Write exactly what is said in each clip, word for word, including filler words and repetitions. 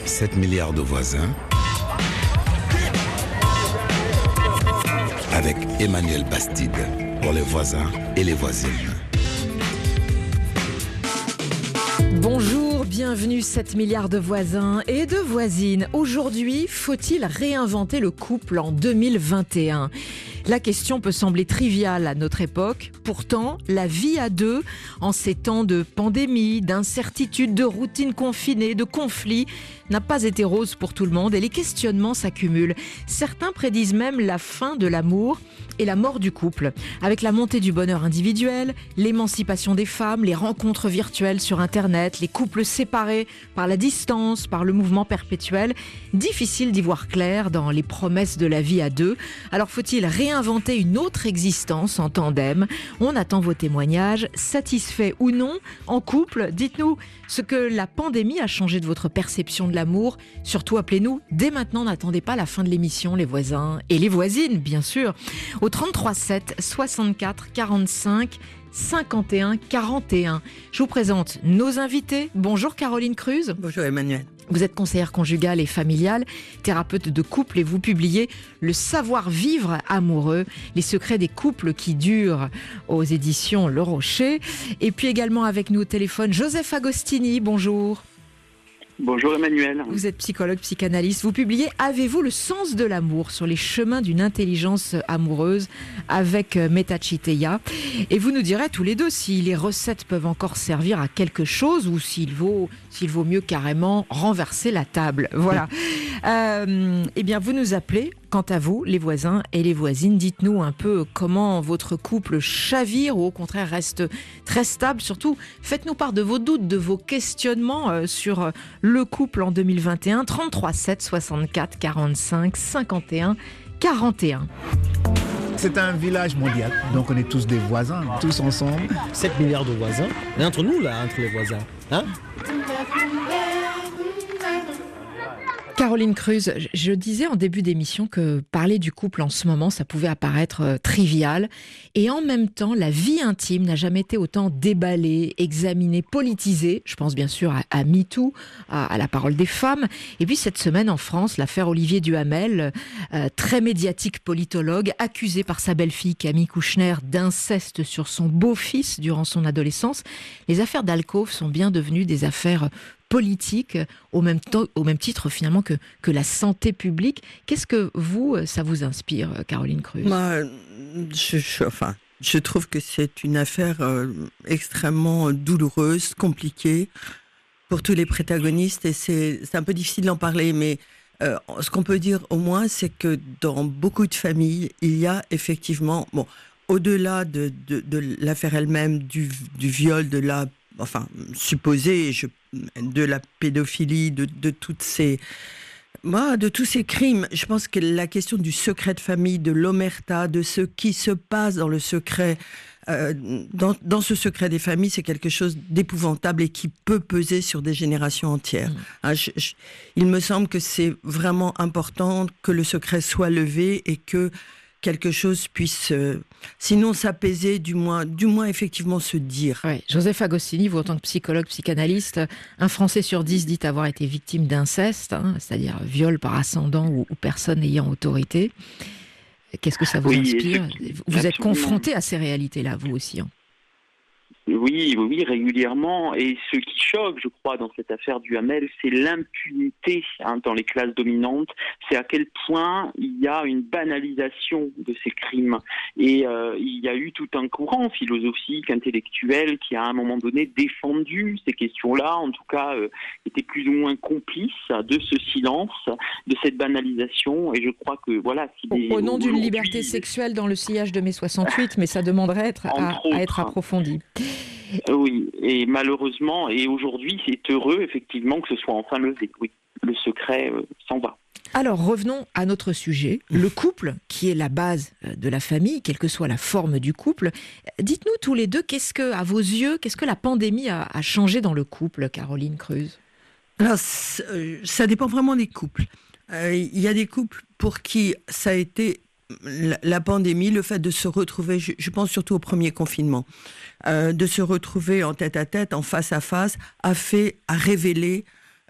sept milliards de voisins avec Emmanuel Bastide pour les voisins et les voisines. Bonjour, bienvenue sept milliards de voisins et de voisines. Aujourd'hui, faut-il réinventer le couple en deux mille vingt et un ? La question peut sembler triviale à notre époque. Pourtant, la vie à deux, en ces temps de pandémie, d'incertitude, de routine confinée, de conflits, n'a pas été rose pour tout le monde et les questionnements s'accumulent. Certains prédisent même la fin de l'amour et la mort du couple. Avec la montée du bonheur individuel, l'émancipation des femmes, les rencontres virtuelles sur Internet, les couples séparés par la distance, par le mouvement perpétuel, difficile d'y voir clair dans les promesses de la vie à deux. Alors faut-il réinventer une autre existence en tandem ? On attend vos témoignages, satisfaits ou non, en couple. Dites-nous ce que la pandémie a changé de votre perception de l'amour. Surtout appelez-nous dès maintenant, n'attendez pas la fin de l'émission, les voisins et les voisines, bien sûr. Au trente-trois sept soixante-quatre quarante-cinq cinquante et un quarante et un. Je vous présente nos invités. Bonjour Caroline Cruz. Bonjour Emmanuel. Vous êtes conseillère conjugale et familiale, thérapeute de couple et vous publiez Le savoir-vivre amoureux, les secrets des couples qui durent aux éditions Le Rocher. Et puis également avec nous au téléphone Joseph Agostini. Bonjour. Bonjour Emmanuel. Vous êtes psychologue, psychanalyste. Vous publiez « Avez-vous le sens de l'amour » sur les chemins d'une intelligence amoureuse avec Meta Chiteya. Et vous nous direz tous les deux si les recettes peuvent encore servir à quelque chose ou s'il vaut, s'il vaut mieux carrément renverser la table. Voilà. euh, eh bien, vous nous appelez. Quant à vous, les voisins et les voisines, dites-nous un peu comment votre couple chavire ou au contraire reste très stable. Surtout, faites-nous part de vos doutes, de vos questionnements sur le couple en deux mille vingt et un. trente-trois sept soixante-quatre quarante-cinq cinquante et un quarante et un. C'est un village mondial, donc on est tous des voisins, tous ensemble. sept milliards de voisins. Et entre nous, là, entre les voisins. Hein ? Caroline Cruz, je disais en début d'émission que parler du couple en ce moment, ça pouvait apparaître trivial. Et en même temps, la vie intime n'a jamais été autant déballée, examinée, politisée. Je pense bien sûr à, à MeToo, à, à la parole des femmes. Et puis cette semaine en France, l'affaire Olivier Duhamel, euh, très médiatique politologue, accusé par sa belle-fille Camille Kouchner d'inceste sur son beau-fils durant son adolescence. Les affaires d'alcôve sont bien devenues des affaires politique, au même, temps, au même titre finalement que, que la santé publique. Qu'est-ce que vous, ça vous inspire, Caroline Cruz ? Moi, je, je, enfin, je trouve que c'est une affaire euh, extrêmement douloureuse, compliquée pour tous les protagonistes et c'est, c'est un peu difficile d'en parler, mais euh, ce qu'on peut dire au moins, c'est que dans beaucoup de familles, il y a effectivement, bon, au-delà de, de, de l'affaire elle-même, du, du viol, de la enfin, supposé, je, de la pédophilie, de, de toutes ces, moi, de tous ces crimes. Je pense que la question du secret de famille, de l'omerta, de ce qui se passe dans le secret, euh, dans, dans ce secret des familles, c'est quelque chose d'épouvantable et qui peut peser sur des générations entières. Mmh. Hein, je, je, il me semble que c'est vraiment important que le secret soit levé et que quelque chose puisse, euh, sinon s'apaiser, du moins, du moins effectivement se dire. Ouais. Joseph Agostini, vous en tant que psychologue, psychanalyste, un Français sur dix dit avoir été victime d'inceste, hein, c'est-à-dire viol par ascendant ou, ou personne ayant autorité. Qu'est-ce que ça vous oui, inspire ? Vous êtes confronté à ces réalités-là, vous aussi, hein. Oui, oui, régulièrement. Et ce qui choque, je crois, dans cette affaire Duhamel, c'est l'impunité hein, dans les classes dominantes. C'est à quel point il y a une banalisation de ces crimes. Et euh, il y a eu tout un courant philosophique, intellectuel, qui à un moment donné défendu ces questions-là, en tout cas euh, était plus ou moins complice de ce silence, de cette banalisation. Et je crois que voilà. Si des, au, au nom d'une liberté sexuelle dans le sillage de mai soixante-huit, mais ça demanderait être à, à être approfondi. Oui, et malheureusement, et aujourd'hui, c'est heureux, effectivement, que ce soit enfin levé. Oui, le secret euh, s'en va. Alors, revenons à notre sujet, le couple, qui est la base de la famille, quelle que soit la forme du couple. Dites-nous tous les deux, qu'est-ce que, à vos yeux, qu'est-ce que la pandémie a, a changé dans le couple, Caroline Cruz ? Alors, ça dépend vraiment des couples. Euh, il y a des couples pour qui ça a été la, la pandémie, le fait de se retrouver, je, je pense surtout au premier confinement, euh, de se retrouver en tête à tête, en face à face, a fait, a révélé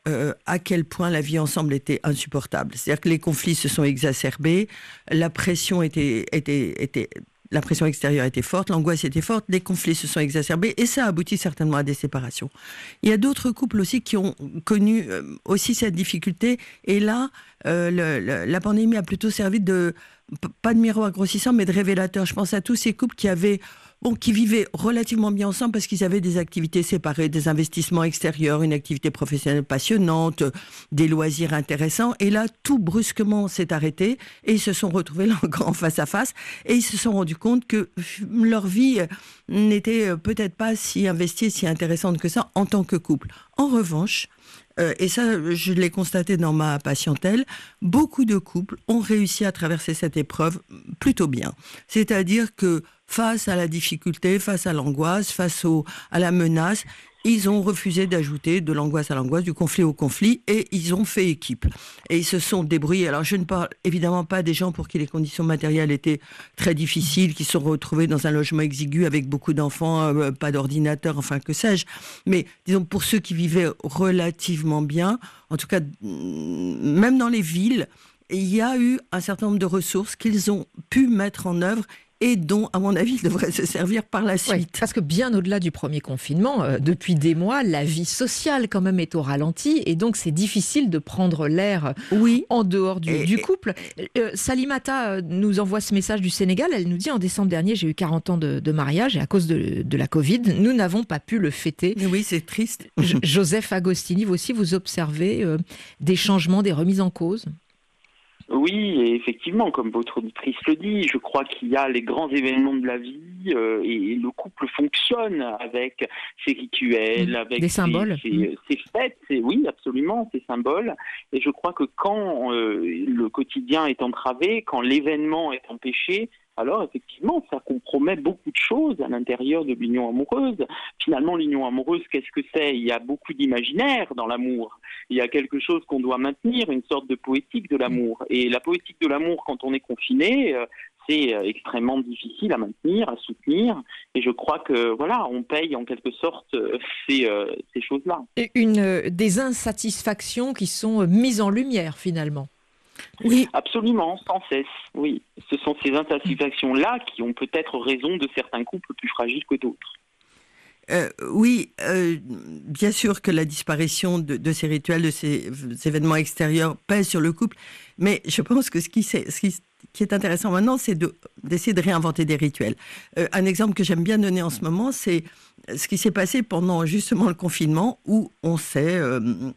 euh, à quel point la vie ensemble était insupportable. C'est-à-dire que les conflits se sont exacerbés, la pression était, était, était, la pression extérieure était forte, l'angoisse était forte, les conflits se sont exacerbés et ça aboutit certainement à des séparations. Il y a d'autres couples aussi qui ont connu euh, aussi cette difficulté et là, euh, le, le, la pandémie a plutôt servi de, pas de miroir grossissant, mais de révélateur. Je pense à tous ces couples qui avaient Bon, qui vivaient relativement bien ensemble parce qu'ils avaient des activités séparées, des investissements extérieurs, une activité professionnelle passionnante, des loisirs intéressants. Et là, tout brusquement s'est arrêté et ils se sont retrouvés là encore en face à face et ils se sont rendus compte que leur vie n'était peut-être pas si investie, si intéressante que ça en tant que couple. En revanche, Euh, et ça, je l'ai constaté dans ma patientèle, beaucoup de couples ont réussi à traverser cette épreuve plutôt bien. C'est-à-dire que face à la difficulté, face à l'angoisse, face au, à la menace, ils ont refusé d'ajouter de l'angoisse à l'angoisse, du conflit au conflit, et ils ont fait équipe. Et ils se sont débrouillés. Alors, je ne parle évidemment pas des gens pour qui les conditions matérielles étaient très difficiles, qui se sont retrouvés dans un logement exigu avec beaucoup d'enfants, euh, pas d'ordinateur, enfin, que sais-je. Mais, disons, pour ceux qui vivaient relativement bien, en tout cas, même dans les villes, il y a eu un certain nombre de ressources qu'ils ont pu mettre en œuvre et dont, à mon avis, ils devraient se servir par la suite. Oui, parce que bien au-delà du premier confinement, euh, depuis des mois, la vie sociale quand même est au ralenti et donc c'est difficile de prendre l'air oui. en dehors du, et, du couple. Euh, Salimata nous envoie ce message du Sénégal, elle nous dit en décembre dernier, j'ai eu quarante ans de, de mariage et à cause de, de la Covid, nous n'avons pas pu le fêter. Et oui, c'est triste. J- Joseph Agostini, vous aussi, vous observez euh, des changements, des remises en cause ? Oui, et effectivement, comme votre auditrice le dit, je crois qu'il y a les grands événements de la vie euh, et le couple fonctionne avec ses rituels, avec des ses, symboles. Ses, ses fêtes, ses, oui, absolument, ses symboles. Et je crois que quand euh, le quotidien est entravé, quand l'événement est empêché, alors effectivement, ça compromet beaucoup de choses à l'intérieur de l'union amoureuse. Finalement, l'union amoureuse, qu'est-ce que c'est ? Il y a beaucoup d'imaginaire dans l'amour. Il y a quelque chose qu'on doit maintenir, une sorte de poétique de l'amour. Et la poétique de l'amour, quand on est confiné, euh, c'est euh, extrêmement difficile à maintenir, à soutenir. Et je crois que voilà, on paye en quelque sorte euh, ces, euh, ces choses-là. Une, euh, des insatisfactions qui sont mises en lumière finalement. Oui, absolument, sans cesse. Oui, ce sont ces insatisfactions-là qui ont peut-être raison de certains couples plus fragiles que d'autres. Euh, oui, euh, bien sûr que la disparition de, de ces rituels, de ces, ces événements extérieurs pèse sur le couple, mais je pense que ce qui, ce qui, qui est intéressant maintenant, c'est de, d'essayer de réinventer des rituels. Euh, un exemple que j'aime bien donner en ce moment, c'est ce qui s'est passé pendant justement le confinement, où on s'est... Euh,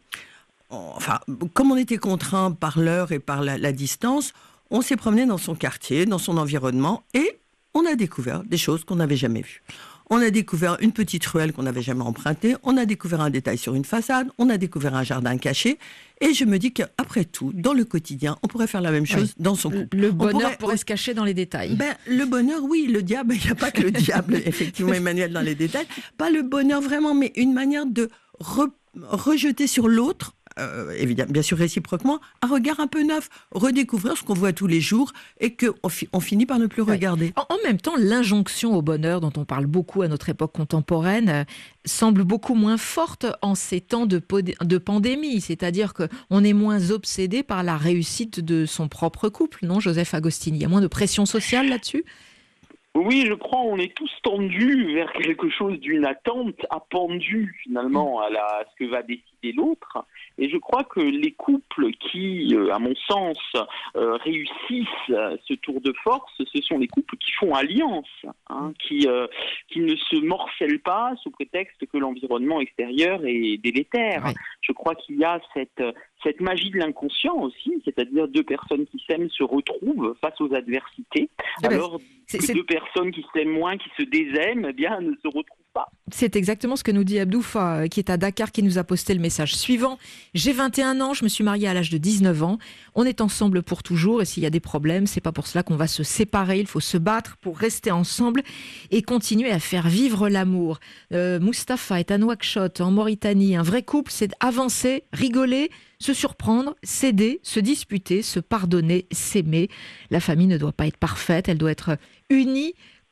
Enfin, comme on était contraint par l'heure et par la, la distance, on s'est promené dans son quartier, dans son environnement, et on a découvert des choses qu'on n'avait jamais vues. On a découvert une petite ruelle qu'on n'avait jamais empruntée, on a découvert un détail sur une façade, on a découvert un jardin caché, et je me dis qu'après tout, dans le quotidien, on pourrait faire la même chose oui. dans son couple. Le bonheur pourrait, pourrait se cacher dans les détails. Ben, le bonheur, oui, le diable, il n'y a pas que le diable, effectivement, Emmanuel, dans les détails. Pas le bonheur vraiment, mais une manière de re, rejeter sur l'autre, Euh, évidemment, bien sûr réciproquement, un regard un peu neuf, redécouvrir ce qu'on voit tous les jours et qu'on fi- on finit par ne plus ouais. regarder. En, en même temps, l'injonction au bonheur dont on parle beaucoup à notre époque contemporaine euh, semble beaucoup moins forte en ces temps de, pod- de pandémie, c'est-à-dire qu'on est moins obsédé par la réussite de son propre couple, non, Joseph Agostini ? Il y a moins de pression sociale là-dessus ? Oui, je crois on est tous tendus vers quelque chose d'une attente appendue finalement à, la, à ce que va décider l'autre. Et je crois que les couples qui, euh, à mon sens, euh, réussissent ce tour de force, ce sont les couples qui font alliance, hein, qui, euh, qui ne se morcellent pas sous prétexte que l'environnement extérieur est délétère. Oui. Je crois qu'il y a cette, cette magie de l'inconscient aussi, c'est-à-dire deux personnes qui s'aiment se retrouvent face aux adversités, eh alors ben, que deux personnes qui s'aiment moins, qui se désaiment, eh bien, ne se retrouvent pas. C'est exactement ce que nous dit Abdoufa, qui est à Dakar, qui nous a posté le message suivant. J'ai vingt et un ans, je me suis mariée à l'âge de dix-neuf ans. On est ensemble pour toujours et s'il y a des problèmes, c'est pas pour cela qu'on va se séparer. Il faut se battre pour rester ensemble et continuer à faire vivre l'amour. Euh, Mustapha est à Nouakchott, en Mauritanie. Un vrai couple, c'est avancer, rigoler, se surprendre, s'aider, se disputer, se pardonner, s'aimer. La famille ne doit pas être parfaite, elle doit être unie,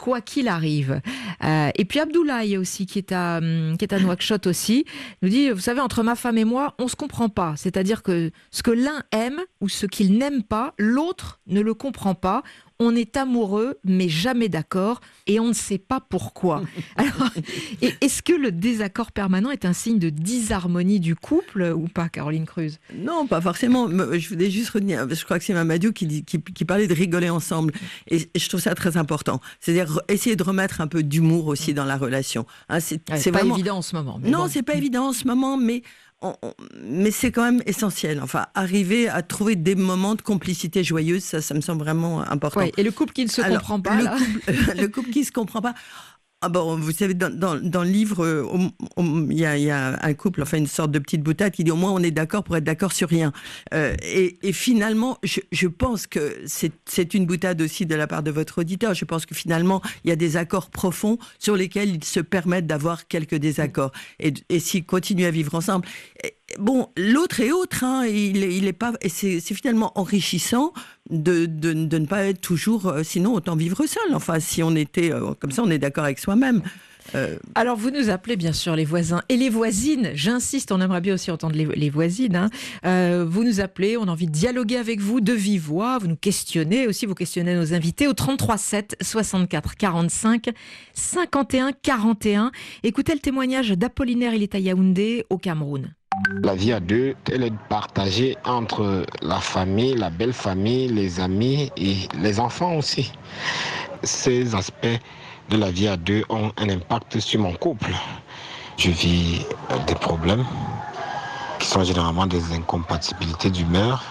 quoi qu'il arrive. Euh, et puis Abdoulaye aussi, qui est à, qui est à Nouakchott aussi, nous dit, vous savez, entre ma femme et moi, on se comprend pas. C'est-à-dire que ce que l'un aime ou ce qu'il n'aime pas, l'autre ne le comprend pas. On est amoureux, mais jamais d'accord, et on ne sait pas pourquoi. Alors, est-ce que le désaccord permanent est un signe de disharmonie du couple ou pas, Caroline Cruz? Non, pas forcément. Je voulais juste retenir, je crois que c'est Mamadou qui, dit, qui, qui parlait de rigoler ensemble, et, et je trouve ça très important. C'est-à-dire essayer de remettre un peu d'humour aussi dans la relation. Hein, c'est ouais, c'est pas vraiment... évident en ce moment. Mais non, bon. c'est pas évident en ce moment, mais On, on, mais c'est quand même essentiel. Enfin, arriver à trouver des moments de complicité joyeuse, ça, ça me semble vraiment important. Ouais, et le couple qui ne se Alors, comprend pas, le là. couple, le couple qui ne se comprend pas. Ah bon, vous savez, dans, dans, dans le livre, il y, y a un couple, enfin une sorte de petite boutade qui dit au moins on est d'accord pour être d'accord sur rien. Euh, et, et finalement, je, je pense que c'est, c'est une boutade aussi de la part de votre auditeur. Je pense que finalement, il y a des accords profonds sur lesquels ils se permettent d'avoir quelques désaccords. Et, et s'ils continuent à vivre ensemble... Et, bon, l'autre est autre, hein, il, il est pas, et c'est, c'est finalement enrichissant de, de, de ne pas être toujours, euh, sinon autant vivre seul. Enfin, si on était euh, comme ça, on est d'accord avec soi-même. Euh... Alors, vous nous appelez bien sûr les voisins et les voisines. J'insiste, on aimerait bien aussi entendre les, les voisines. Hein. Euh, vous nous appelez, on a envie de dialoguer avec vous de vive voix. Vous nous questionnez aussi, vous questionnez nos invités au trente-trois sept soixante-quatre quarante-cinq cinquante et un quarante et un. Écoutez le témoignage d'Apollinaire, il est à Yaoundé, au Cameroun. La vie à deux, elle est partagée entre la famille, la belle famille, les amis et les enfants aussi. Ces aspects de la vie à deux ont un impact sur mon couple. Je vis des problèmes qui sont généralement des incompatibilités d'humeur.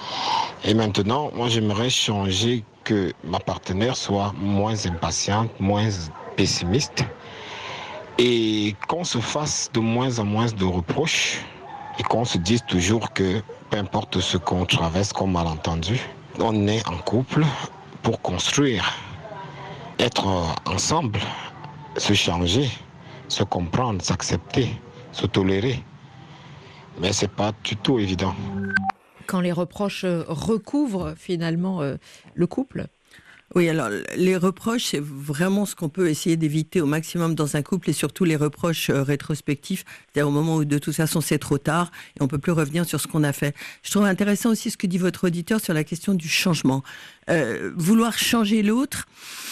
Et maintenant, moi j'aimerais changer, que ma partenaire soit moins impatiente, moins pessimiste et qu'on se fasse de moins en moins de reproches. Et qu'on se dise toujours que peu importe ce qu'on traverse comme malentendu, on est en couple pour construire, être ensemble, se changer, se comprendre, s'accepter, se tolérer. Mais c'est pas du tout évident. Quand les reproches recouvrent finalement euh, le couple ? Oui, alors les reproches, c'est vraiment ce qu'on peut essayer d'éviter au maximum dans un couple, et surtout les reproches euh, rétrospectifs, c'est-à-dire au moment où de toute façon c'est trop tard et on peut plus revenir sur ce qu'on a fait. Je trouve intéressant aussi ce que dit votre auditeur sur la question du changement. Euh, vouloir changer l'autre,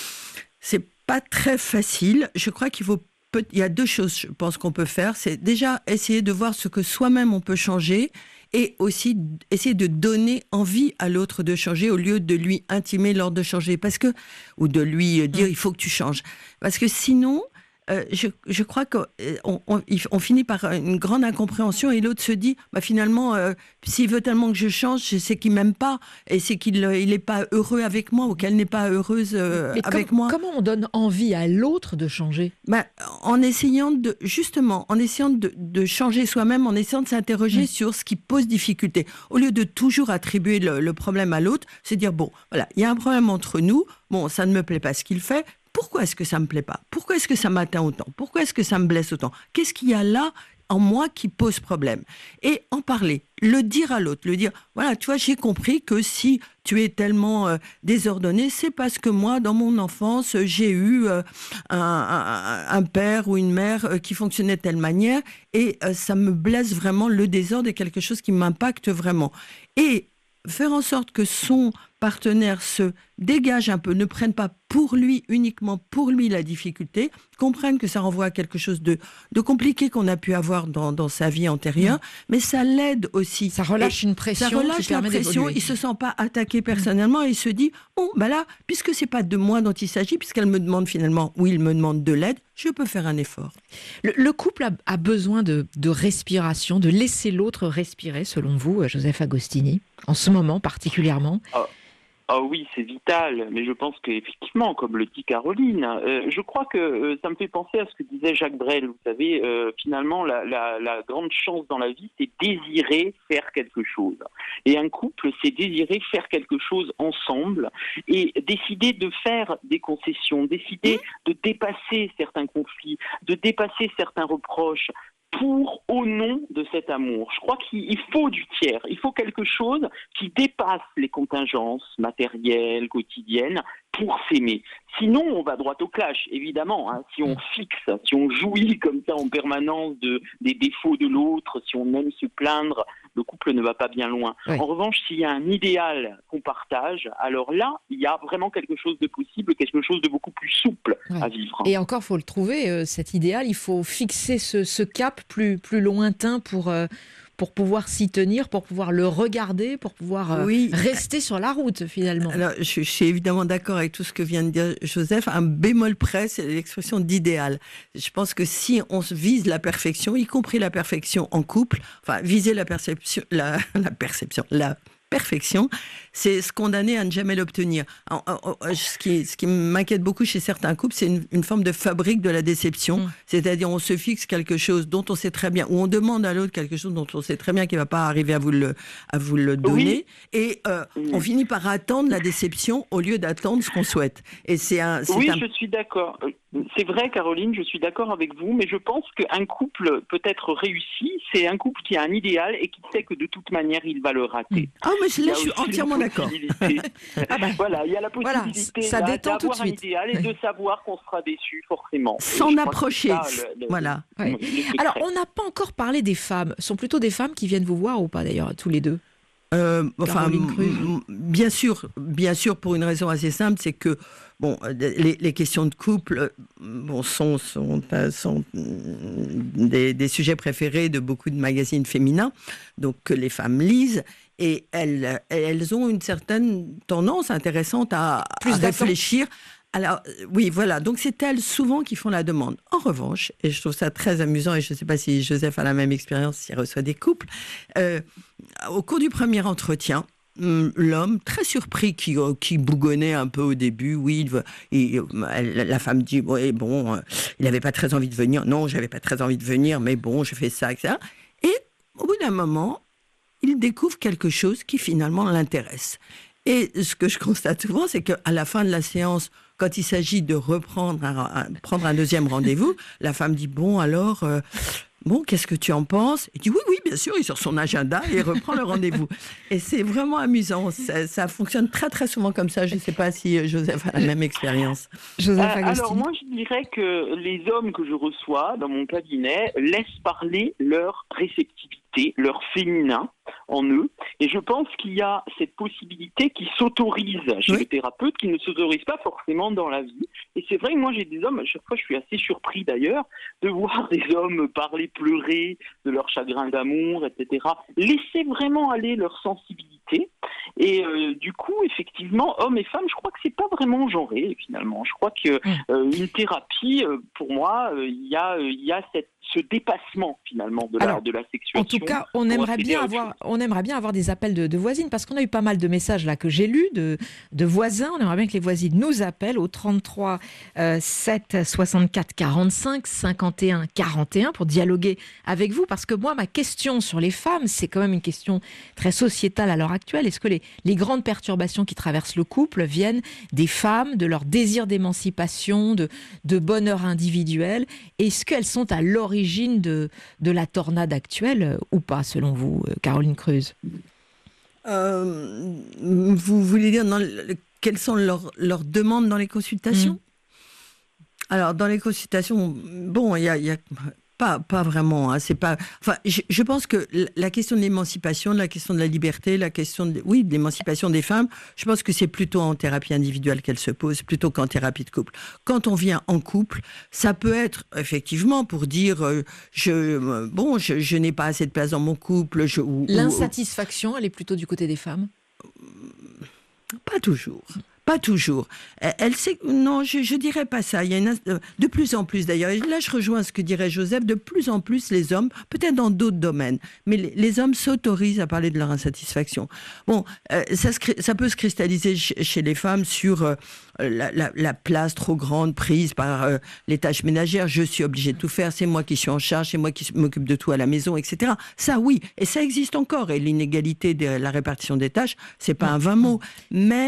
c'est pas très facile. Je crois qu'il faut peut- il y a deux choses, je pense, qu'on peut faire. C'est déjà essayer de voir ce que soi-même on peut changer, et aussi essayer de donner envie à l'autre de changer au lieu de lui intimer l'ordre de changer, parce que, ou de lui dire il faut que tu changes. Parce que sinon, euh, je, je crois qu'on on, on finit par une grande incompréhension, et l'autre se dit bah finalement, euh, s'il veut tellement que je change, c'est qu'il m'aime pas, et c'est qu'il il est pas heureux avec moi, ou qu'elle n'est pas heureuse euh, avec com- moi. Comment on donne envie à l'autre de changer ? Bah, en essayant de, justement, en essayant de, de changer soi-même, en essayant de s'interroger mmh. sur ce qui pose difficulté. Au lieu de toujours attribuer le, le problème à l'autre, c'est dire, bon, voilà, il y a un problème entre nous, bon, ça ne me plaît pas ce qu'il fait, pourquoi est-ce que ça ne me plaît pas ? Pourquoi est-ce que ça m'atteint autant ? Pourquoi est-ce que ça me blesse autant ? Qu'est-ce qu'il y a là en moi qui pose problème ? Et en parler, le dire à l'autre, le dire, voilà, tu vois, j'ai compris que si tu es tellement euh, désordonné, c'est parce que moi, dans mon enfance, j'ai eu euh, un, un, un père ou une mère euh, qui fonctionnait de telle manière, et euh, ça me blesse vraiment, le désordre est quelque chose qui m'impacte vraiment. Et faire en sorte que son partenaire se dégage un peu, ne prenne pas pour lui, uniquement pour lui, la difficulté, comprenne que ça renvoie à quelque chose de, de compliqué qu'on a pu avoir dans, dans sa vie antérieure, mmh. mais ça l'aide aussi. Ça relâche et une pression. Ça relâche la pression, il ne se sent pas attaqué personnellement, mmh. et il se dit, bon, ben là, puisque ce n'est pas de moi dont il s'agit, puisqu'elle me demande finalement, ou il me demande de l'aide, je peux faire un effort. Le, le couple a, a besoin de, de respiration, de laisser l'autre respirer, selon vous, Joseph Agostini, en ce moment particulièrement. Oh. Ah oui, c'est vital, mais je pense qu'effectivement, comme le dit Caroline, euh, je crois que euh, ça me fait penser à ce que disait Jacques Brel. Vous savez, euh, finalement, la, la, la grande chance dans la vie, c'est désirer faire quelque chose. Et un couple, c'est désirer faire quelque chose ensemble et décider de faire des concessions, décider de dépasser certains conflits, de dépasser certains reproches, pour, au nom de cet amour. Je crois qu'il faut du tiers, il faut quelque chose qui dépasse les contingences matérielles, quotidiennes, pour s'aimer. Sinon, on va droit au clash, évidemment. Hein. Si on fixe, si on jouit comme ça en permanence de, des défauts de l'autre, si on aime se plaindre, le couple ne va pas bien loin. Oui. En revanche, s'il y a un idéal qu'on partage, alors là, il y a vraiment quelque chose de possible, quelque chose de beaucoup plus souple oui. à vivre. Et encore, il faut le trouver, euh, cet idéal. Il faut fixer ce, ce cap plus, plus lointain pour... Euh... pour pouvoir s'y tenir, pour pouvoir le regarder, pour pouvoir euh, oui. rester sur la route, finalement. Alors, je, je suis évidemment d'accord avec tout ce que vient de dire Joseph. Un bémol près, c'est l'expression d'idéal. Je pense que si on vise la perfection, y compris la perfection en couple, enfin, viser la perception, la, la perception, la perfection, c'est se condamner à ne jamais l'obtenir. Ce qui, ce qui m'inquiète beaucoup chez certains couples, c'est une, une forme de fabrique de la déception. Mmh. C'est-à-dire, on se fixe quelque chose dont on sait très bien, ou on demande à l'autre quelque chose dont on sait très bien qu'il ne va pas arriver à vous le, à vous le donner. Oui. Et euh, mmh. on finit par attendre la déception au lieu d'attendre ce qu'on souhaite. Et c'est un, c'est oui, un... je suis d'accord. C'est vrai, Caroline, je suis d'accord avec vous, mais je pense qu'un couple peut être réussi, c'est un couple qui a un idéal et qui sait que de toute manière, il va le rater. Ah, mais là, je suis entièrement d'accord. ah ben, voilà, il y a la possibilité voilà, ça là, détend d'avoir tout de suite. un idéal et de savoir qu'on sera déçu, forcément. S'en approcher, ça, le, le, voilà. Le, ouais. le Alors, on n'a pas encore parlé des femmes. Ce sont plutôt des femmes qui viennent vous voir ou pas, d'ailleurs, tous les deux? Euh, enfin, m- bien sûr, bien sûr, pour une raison assez simple, c'est que bon, les, les questions de couple, bon, sont, sont, sont des, des sujets préférés de beaucoup de magazines féminins, donc que les femmes lisent, et elles, elles ont une certaine tendance intéressante à, à réfléchir. Alors, oui, voilà. Donc, c'est elles souvent qui font la demande. En revanche, et je trouve ça très amusant, et je ne sais pas si Joseph a la même expérience s'il reçoit des couples, euh, au cours du premier entretien, l'homme, très surpris, qui, qui bougonnait un peu au début, oui, il, il, la femme dit, oui, bon, il n'avait pas très envie de venir. Non, j'avais pas très envie de venir, mais bon, je fais ça, et cetera. Et au bout d'un moment, il découvre quelque chose qui finalement l'intéresse. Et ce que je constate souvent, c'est qu'à la fin de la séance, quand il s'agit de reprendre un, un, prendre un deuxième rendez-vous, la femme dit « Bon, alors, euh, bon, qu'est-ce que tu en penses ?» Il dit « Oui, oui, bien sûr », il sort son agenda et il reprend le rendez-vous. Et c'est vraiment amusant. Ça, ça fonctionne très, très souvent comme ça. Je ne sais pas si Joseph a la même expérience. Joseph euh, alors, moi, je dirais que les hommes que je reçois dans mon cabinet laissent parler leur réceptivité, leur féminin en eux. Et je pense qu'il y a cette possibilité qui s'autorise chez oui. le thérapeute, qui ne s'autorise pas forcément dans la vie. Et c'est vrai que moi, j'ai des hommes, à chaque fois, je suis assez surpris d'ailleurs, de voir des hommes parler, pleurer de leur chagrin d'amour, et cetera. Laisser vraiment aller leur sensibilité. Et euh, du coup, effectivement, hommes et femmes, je crois que c'est pas vraiment genré, finalement. Je crois que euh, une thérapie, euh, pour moi, il euh, y a, il euh, y a cette ce dépassement finalement de la, Alors, de la sexuation. En tout cas, on aimerait bien avoir, on aimerait bien avoir des appels de, de voisines, parce qu'on a eu pas mal de messages là que j'ai lus de, de voisins. On aimerait bien que les voisines nous appellent au trente-trois sept soixante-quatre quarante-cinq cinquante et un quarante et un pour dialoguer avec vous, parce que moi, ma question sur les femmes, c'est quand même une question très sociétale à l'heure actuelle. Est-ce que les, les grandes perturbations qui traversent le couple viennent des femmes, de leur désir d'émancipation, de, de bonheur individuel? Est-ce qu'elles sont à l'origine origine de, de la tornade actuelle euh, ou pas, selon vous, euh, Caroline Creuse? euh, Vous voulez dire dans le, quelles sont leurs, leurs demandes dans les consultations? mmh. Alors, dans les consultations, bon, il y a... Y a... Pas, pas vraiment. Hein, c'est pas. Enfin, je, je pense que la question de l'émancipation, la question de la liberté, la question de, oui, de l'émancipation des femmes, je pense que c'est plutôt en thérapie individuelle qu'elle se pose, plutôt qu'en thérapie de couple. Quand on vient en couple, ça peut être effectivement pour dire, euh, je, euh, bon, je, je n'ai pas assez de place dans mon couple. Je, ou, L'insatisfaction, ou, elle est plutôt du côté des femmes? Pas toujours. Pas toujours. Elle sait, non, je, je dirais pas ça. Il y a une, de plus en plus d'ailleurs. Et là, je rejoins ce que dirait Joseph. De plus en plus, les hommes, peut-être dans d'autres domaines, mais les, les hommes s'autorisent à parler de leur insatisfaction. Bon, euh, ça, se, ça peut se cristalliser chez, chez les femmes sur euh, la, la, la place trop grande prise par euh, les tâches ménagères. Je suis obligée de tout faire. C'est moi qui suis en charge. C'est moi qui m'occupe de tout à la maison, et cetera. Ça, oui, et ça existe encore. Et l'inégalité de la répartition des tâches, c'est pas un vain mot, mais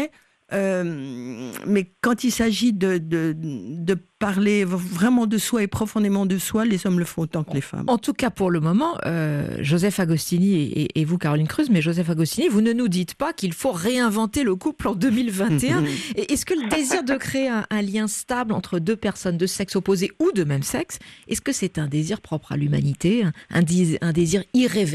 Euh, mais quand il s'agit de, de, de parler vraiment de soi et profondément de soi, les hommes le font autant que les femmes. En tout cas, pour le moment, euh, Joseph Agostini et, et, et vous, Caroline Creuse, mais Joseph Agostini, vous ne nous dites pas qu'il faut réinventer le couple en deux mille vingt et un. Et est-ce que le désir de créer un, un lien stable entre deux personnes de sexe opposé ou de même sexe, est-ce que c'est un désir propre à l'humanité, un, un, un désir irréversible ?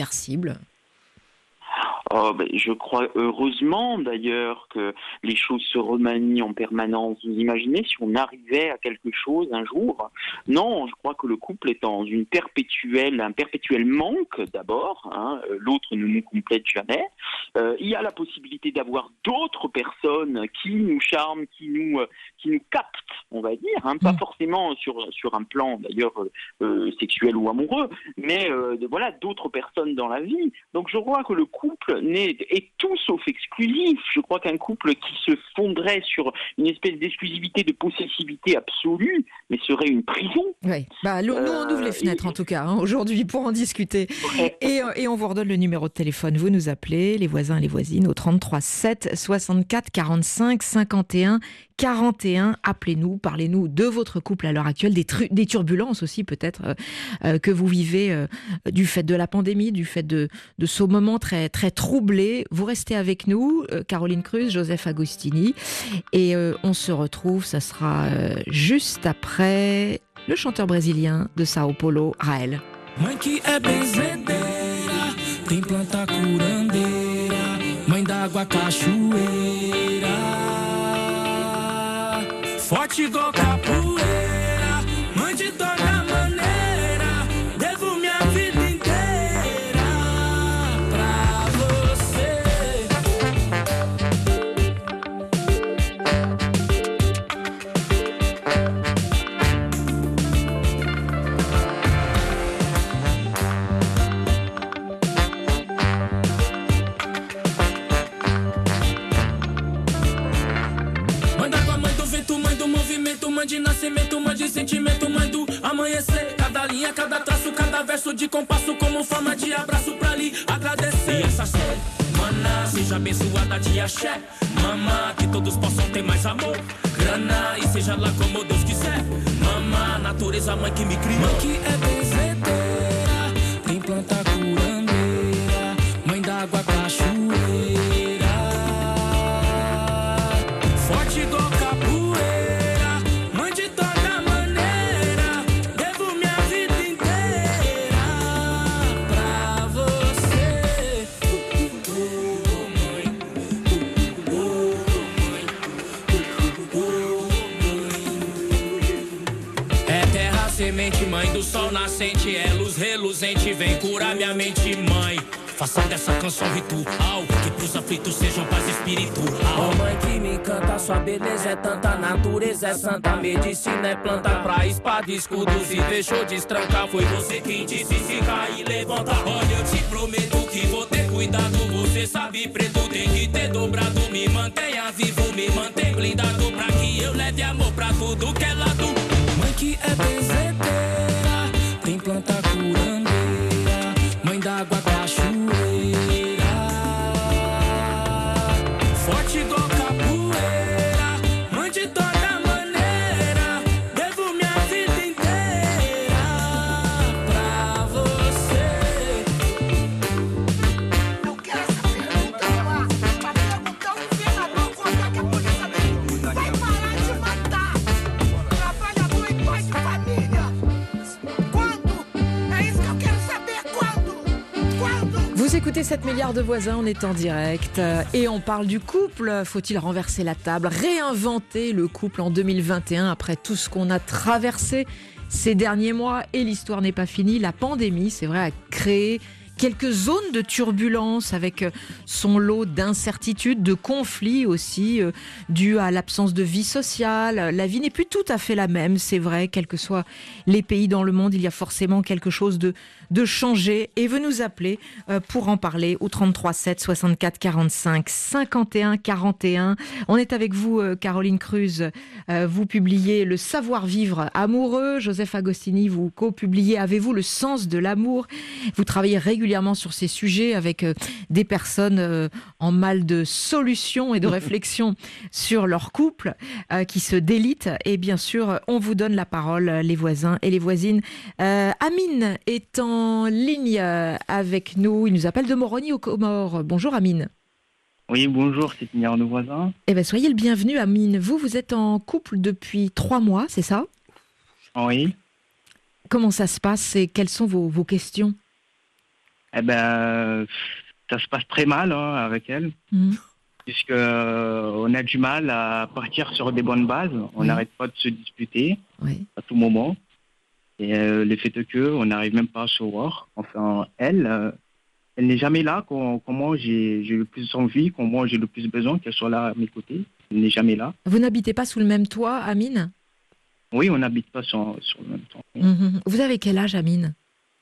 Oh, ben, je crois heureusement d'ailleurs que les choses se remanient en permanence. Vous imaginez si on arrivait à quelque chose un jour? Non, je crois que le couple est dans une perpétuelle, un perpétuel manque d'abord. Hein, l'autre ne nous complète jamais. Euh, il y a la possibilité d'avoir d'autres personnes qui nous charment, qui nous, qui nous captent, on va dire. Hein, pas forcément sur sur un plan d'ailleurs euh, sexuel ou amoureux, mais euh, de, voilà d'autres personnes dans la vie. Donc je crois que le couple n'est, est tout sauf exclusif. Je crois qu'un couple qui se fonderait sur une espèce d'exclusivité, de possessivité absolue, mais serait une prison. Oui, bah, nous on ouvre les fenêtres euh, et... en tout cas, hein, aujourd'hui pour en discuter. Ouais. Et, et on vous redonne le numéro de téléphone. Vous nous appelez, les voisins et les voisines, au trente-trois sept soixante-quatre quarante-cinq cinquante et un quarante et un. Appelez-nous, parlez-nous de votre couple à l'heure actuelle, des, tru- des turbulences aussi peut-être euh, euh, que vous vivez euh, du fait de la pandémie, du fait de, de ce moment très, très troublé. Vous restez avec nous, euh, Caroline Creuse, Joseph Agostini, et euh, on se retrouve, ça sera euh, juste après le chanteur brésilien de Sao Paulo, Raël. Mãe que é benzedeira, tem planta curandeira, mãe d'água cachoeira, forte igual capoeira, mãe de toda maneira, devo minha vida inteira pra você. Mãe de nascimento, mãe de sentimento, mãe do amanhecer. Cada linha, cada traço, cada verso de compasso, como forma de abraço pra lhe agradecer. E essa semana seja abençoada de axé, mamá, que todos possam ter mais amor, grana, e seja lá como Deus quiser. Mamá, natureza, mãe que me criou. Mãe que é benzedeira, tem planta curandeira, mãe d'água cachoeira, forte igual capoeira. Semente, mãe do sol nascente, é luz reluzente, vem curar minha mente, mãe. Faça dessa canção ritual, que pros aflitos sejam paz espiritual. Oh, mãe que me canta, sua beleza é tanta, natureza é santa, medicina é planta, pra espada, escudos e deixou destrancar. Foi você quem disse se cair e levanta. Olha, eu te prometo que vou ter cuidado, você sabe, preto, tem que ter dobrado. Me mantenha vivo, me mantém blindado, pra que eu leve amor pra tudo que é lado. Mãe que é benzedeira, tem planta curandeira, mãe d'água cachoeira, forte igual capoeira, mãe de toda maneira, devo minha vida inteira pra você. Eu quero essa pergunta lá, pra perguntar o governador contar que a polícia dele vai parar de matar trabalhador e pai de família. Quando? É isso que eu quero saber. Quando? Quando? Vous écoutez sept milliards de voisins, on est en direct et on parle du couple. Faut-il renverser la table, réinventer le couple en deux mille vingt et un après tout ce qu'on a traversé ces derniers mois? Et l'histoire n'est pas finie. La pandémie, c'est vrai, a créé quelques zones de turbulence avec son lot d'incertitudes, de conflits aussi, euh, dus à l'absence de vie sociale. La vie n'est plus tout à fait la même, c'est vrai, quels que soient les pays dans le monde, il y a forcément quelque chose de, de changer et veut nous appeler euh, pour en parler au trente-trois sept soixante-quatre quarante-cinq cinquante et un quarante et un. On est avec vous, euh, Caroline Cruz. Euh, vous publiez Le savoir-vivre amoureux. Joseph Agostini, vous co-publiez Avez-vous le sens de l'amour? Vous travaillez régulièrement sur ces sujets avec euh, des personnes euh, en mal de solutions et de réflexion sur leur couple euh, qui se délitent. Et bien sûr, on vous donne la parole, les voisins et les voisines. Euh, Amine est en ligne euh, avec nous. Il nous appelle de Moroni aux Comores. Bonjour Amine. Oui, bonjour, c'est Niar de voisin. Eh bien, soyez le bienvenu Amine. Vous, vous êtes en couple depuis trois mois, c'est ça? Oui. Comment ça se passe et quelles sont vos, vos questions? Eh ben, ça se passe très mal hein, avec elle. Mmh. Puisque euh, on a du mal à partir sur des bonnes bases. On n'arrête oui. pas de se disputer oui. à tout moment. Et euh, le fait que on n'arrive même pas à se voir. Enfin, elle, euh, elle n'est jamais là quand, quand moi j'ai, j'ai le plus envie, quand moi j'ai le plus besoin qu'elle soit là à mes côtés. Elle n'est jamais là. Vous n'habitez pas sous le même toit, Amine? Oui, on n'habite pas sur, sur le même toit. Oui. Mmh. Vous avez quel âge, Amine?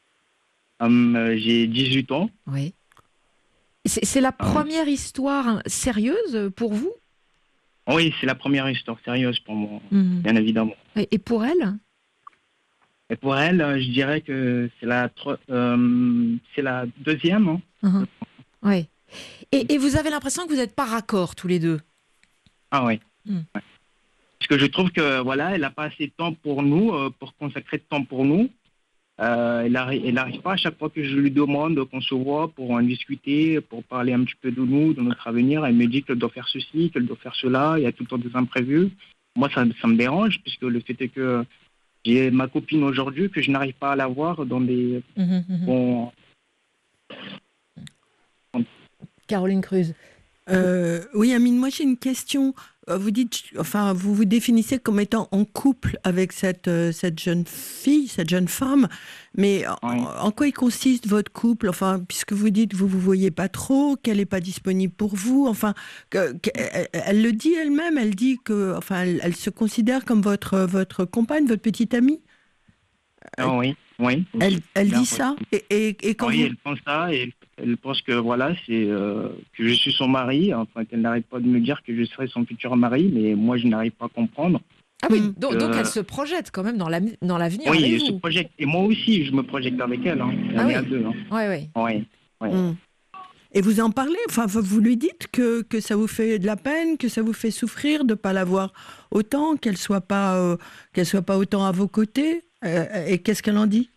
um, euh, J'ai dix-huit ans. Oui. C'est, c'est la première ah. histoire sérieuse pour vous? Oui, c'est la première histoire sérieuse pour moi, mmh. bien évidemment. Et, et pour elle? Et pour elle, je dirais que c'est la, euh, c'est la deuxième. Hein. Mmh. Oui. Et, et vous avez l'impression que vous n'êtes pas raccord tous les deux? Ah oui. Mmh. Ouais. Parce que je trouve que voilà, elle n'a pas assez de temps pour nous, euh, pour consacrer de temps pour nous. Euh, elle n'arrive pas à chaque fois que je lui demande qu'on se voit pour en discuter, pour parler un petit peu de nous, de notre avenir. Elle me dit qu'elle doit faire ceci, qu'elle doit faire cela. Il y a tout le temps des imprévus. Moi, ça, ça me dérange puisque le fait est que j'ai ma copine aujourd'hui que je n'arrive pas à la voir dans des mmh, mmh. bons... Caroline Cruz. Euh, oui, Amine, moi j'ai une question. Vous dites, enfin, vous vous définissez comme étant en couple avec cette, euh, cette jeune fille, cette jeune femme, mais oui. en, en quoi il consiste votre couple? Enfin, puisque vous dites que vous vous voyez pas trop, qu'elle n'est pas disponible pour vous, enfin, que, que, elle, elle le dit elle-même, elle dit que, enfin, elle, elle se considère comme votre, votre compagne, votre petite amie. Ah, oui, oui. Elle, elle dit Bien, ça et, et, et quand oui, vous... elle pense ça et elle, elle pense que voilà, c'est euh, que je suis son mari. Enfin, qu'elle n'arrête pas de me dire que je serai son futur mari, mais moi, je n'arrive pas à comprendre. Ah oui, donc, euh... donc elle se projette quand même dans, la, dans l'avenir. Oui, avec elle vous. se projette. Et moi aussi, je me projette avec elle. Hein. On ah est oui. à deux. Hein. Oui, oui. Oui, oui. Mmh. Et vous en parlez, enfin, vous lui dites que, que ça vous fait de la peine, que ça vous fait souffrir de ne pas la voir autant, qu'elle ne soit pas, euh, qu'elle soit pas autant à vos côtés. Euh, et qu'est-ce qu'elle en dit?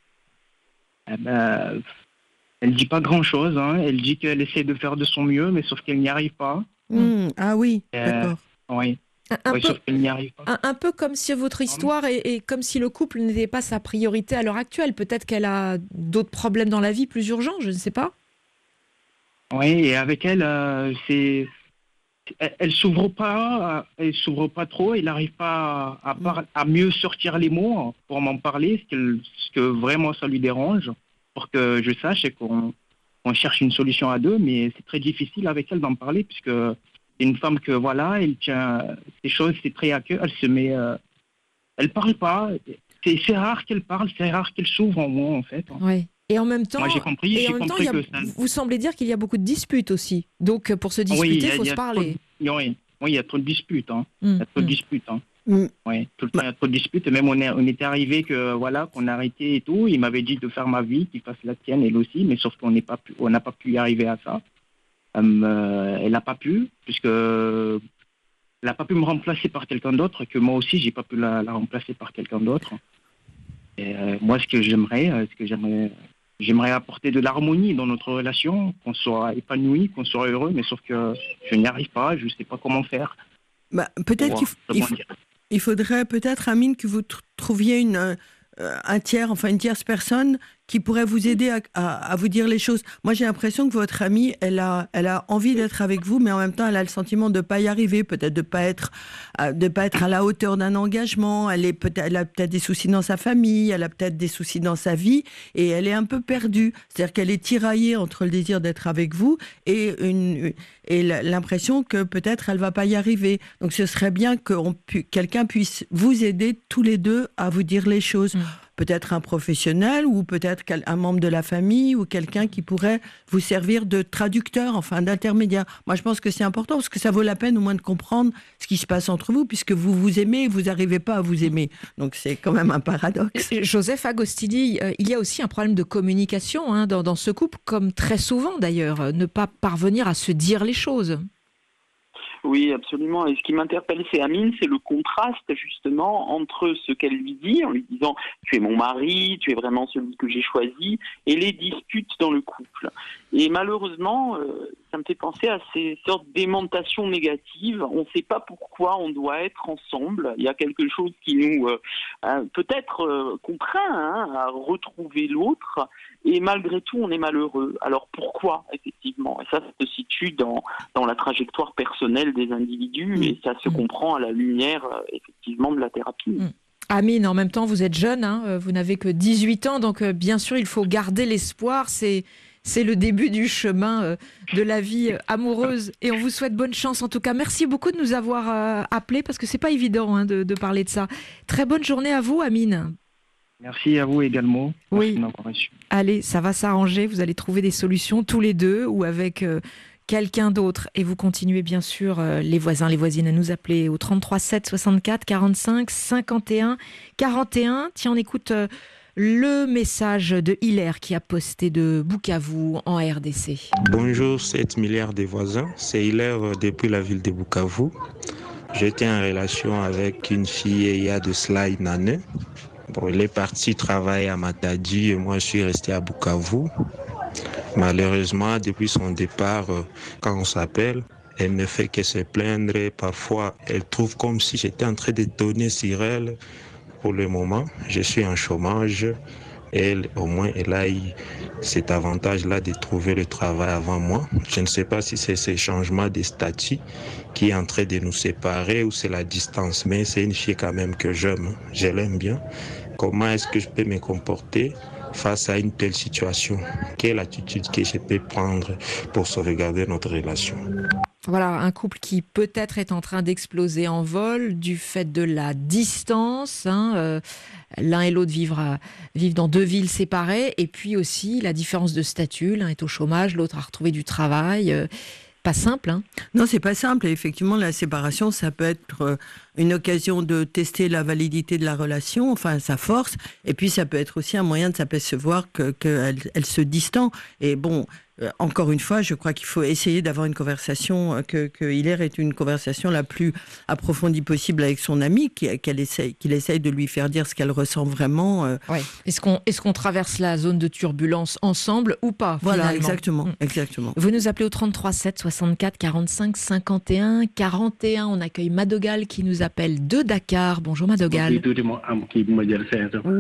Eh ben, elle ne dit pas grand-chose. Hein. Elle dit qu'elle essaie de faire de son mieux, mais sauf qu'elle n'y arrive pas. Mmh. Ah oui, euh, d'accord. Oui. Un, un, oui, peu, sauf qu'elle n'y arrive pas. Un, un peu comme si votre histoire est, est comme si le couple n'était pas sa priorité à l'heure actuelle. Peut-être qu'elle a d'autres problèmes dans la vie plus urgents, je ne sais pas. Oui, et avec elle, euh, c'est... Elle, elle s'ouvre pas, elle s'ouvre pas trop, elle n'arrive pas à, à, à mieux sortir les mots pour m'en parler, ce que, ce que vraiment ça lui dérange, pour que je sache et qu'on on cherche une solution à deux, mais c'est très difficile avec elle d'en parler, puisque c'est une femme que voilà, elle tient ces choses, c'est très à cœur, elle se met, euh, elle parle pas, c'est, c'est rare qu'elle parle, c'est rare qu'elle s'ouvre en moi en fait. Oui. Et en même temps, Moi, j'ai compris, et j'ai en même temps compris il y a, que ça... vous semblez dire qu'il y a beaucoup de disputes aussi. Donc, pour se disputer, il oui, faut y a, se parler. De, oui, oui, il y a trop de disputes. Hein. Mmh, il y a trop mmh. de disputes. Hein. Mmh. Oui, tout le temps, il y a trop de disputes. Même on, est, on était arrivé que voilà, qu'on a arrêté et tout. Il m'avait dit de faire ma vie, qu'il fasse la tienne, elle aussi. Mais sauf qu'on n'est pas pu, on n'a pas pu y arriver à ça. Um, euh, elle n'a pas pu, puisque elle n'a pas pu me remplacer par quelqu'un d'autre, que moi aussi, j'ai pas pu la, la remplacer par quelqu'un d'autre. Et euh, moi, ce que j'aimerais, ce que j'aimerais... J'aimerais apporter de l'harmonie dans notre relation, qu'on soit épanoui, qu'on soit heureux, mais sauf que je n'y arrive pas, je ne sais pas comment faire. Bah, peut-être qu'il f- il, faut, il faudrait peut-être, Amine, que vous tr- trouviez une, euh, un tiers, enfin une tierce personne qui pourrait vous aider à, à, à vous dire les choses. Moi, j'ai l'impression que votre amie, elle a, elle a envie d'être avec vous, mais en même temps, elle a le sentiment de ne pas y arriver, peut-être de ne pas être, de pas être à la hauteur d'un engagement. Elle, est peut-être, elle a peut-être des soucis dans sa famille, elle a peut-être des soucis dans sa vie, et elle est un peu perdue. C'est-à-dire qu'elle est tiraillée entre le désir d'être avec vous et, une, et l'impression que peut-être elle ne va pas y arriver. Donc, ce serait bien que on pu, quelqu'un puisse vous aider tous les deux à vous dire les choses. Mmh. peut-être un professionnel ou peut-être un membre de la famille ou quelqu'un qui pourrait vous servir de traducteur, enfin d'intermédiaire. Moi, je pense que c'est important parce que ça vaut la peine au moins de comprendre ce qui se passe entre vous, puisque vous vous aimez et vous n'arrivez pas à vous aimer. Donc, c'est quand même un paradoxe. Joseph Agostini, euh, il y a aussi un problème de communication hein, dans, dans ce couple, comme très souvent d'ailleurs, euh, ne pas parvenir à se dire les choses. Oui, absolument. Et ce qui m'interpelle, c'est Amine, c'est le contraste justement entre ce qu'elle lui dit, en lui disant « tu es mon mari, tu es vraiment celui que j'ai choisi », et les disputes dans le couple. Et malheureusement, euh, ça me fait penser à ces sortes d'aimantations négatives. On ne sait pas pourquoi on doit être ensemble. Il y a quelque chose qui nous, euh, euh, peut-être, euh, contraint hein, à retrouver l'autre. Et malgré tout, on est malheureux. Alors pourquoi, effectivement ? Et ça, ça se situe dans, dans la trajectoire personnelle des individus mmh. et ça se mmh. comprend à la lumière, euh, effectivement, de la thérapie. Mmh. Amine, en même temps, vous êtes jeune, hein, vous n'avez que dix-huit ans, donc euh, bien sûr, il faut garder l'espoir. C'est, c'est le début du chemin euh, de la vie euh, amoureuse. Et on vous souhaite bonne chance, en tout cas. Merci beaucoup de nous avoir euh, appelés, parce que c'est pas évident hein, de, de parler de ça. Très bonne journée à vous, Amine. Merci à vous également. Oui. Allez, ça va s'arranger. Vous allez trouver des solutions tous les deux ou avec euh, quelqu'un d'autre. Et vous continuez bien sûr, euh, les voisins, les voisines, à nous appeler au trente-trois sept soixante-quatre quarante-cinq cinquante et un quarante et un. Tiens, on écoute euh, le message de Hilaire qui a posté de Bukavu en R D C. Bonjour, sept milliards de voisins. C'est Hilaire euh, depuis la ville de Bukavu. J'étais en relation avec une fille il y a de cela une année. Bon, il est parti travailler à Matadi et moi je suis resté à Bukavu. Malheureusement, depuis son départ, euh, quand on s'appelle, elle ne fait que se plaindre. Parfois, elle trouve comme si j'étais en train de donner sur elle. Pour le moment, je suis en chômage. Elle, au moins, elle a eu cet avantage-là de trouver le travail avant moi. Je ne sais pas si c'est ce changement de statut qui est en train de nous séparer ou c'est la distance, mais c'est une fille quand même que j'aime. Je l'aime bien. Comment est-ce que je peux me comporter face à une telle situation? Quelle attitude que je peux prendre pour sauvegarder notre relation? Voilà, un couple qui peut-être est en train d'exploser en vol du fait de la distance. Hein, euh, l'un et l'autre vivent, à, vivent dans deux villes séparées. Et puis aussi la différence de statut. L'un est au chômage, l'autre a retrouvé du travail. Euh, pas simple, hein ? Non, c'est pas simple. Et effectivement, la séparation, ça peut être une occasion de tester la validité de la relation, enfin sa force. Et puis, ça peut être aussi un moyen de s'apercevoir que, qu'elle elle se distend. Et bon, euh, encore une fois, je crois qu'il faut essayer d'avoir une conversation, que, que Hilaire ait une conversation la plus approfondie possible avec son amie, qu'elle essaye, qu'il essaye de lui faire dire ce qu'elle ressent vraiment. Euh. Ouais. Est-ce qu'on, est-ce qu'on traverse la zone de turbulence ensemble ou pas ? Voilà, finalement. exactement, mmh. exactement. Vous nous appelez au trente-trois sept soixante-quatre quarante-cinq cinquante et un quarante et un. On accueille Madogal qui nous appelle de Dakar. Bonjour Madogal. Oui. Allô ?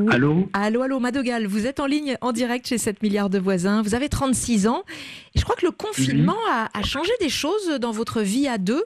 Allô, allô Madogal. Vous êtes en ligne en direct chez sept milliards de voisins. Vous avez trente-six ans. Et je crois que le confinement mmh. a, a changé des choses dans votre vie à deux.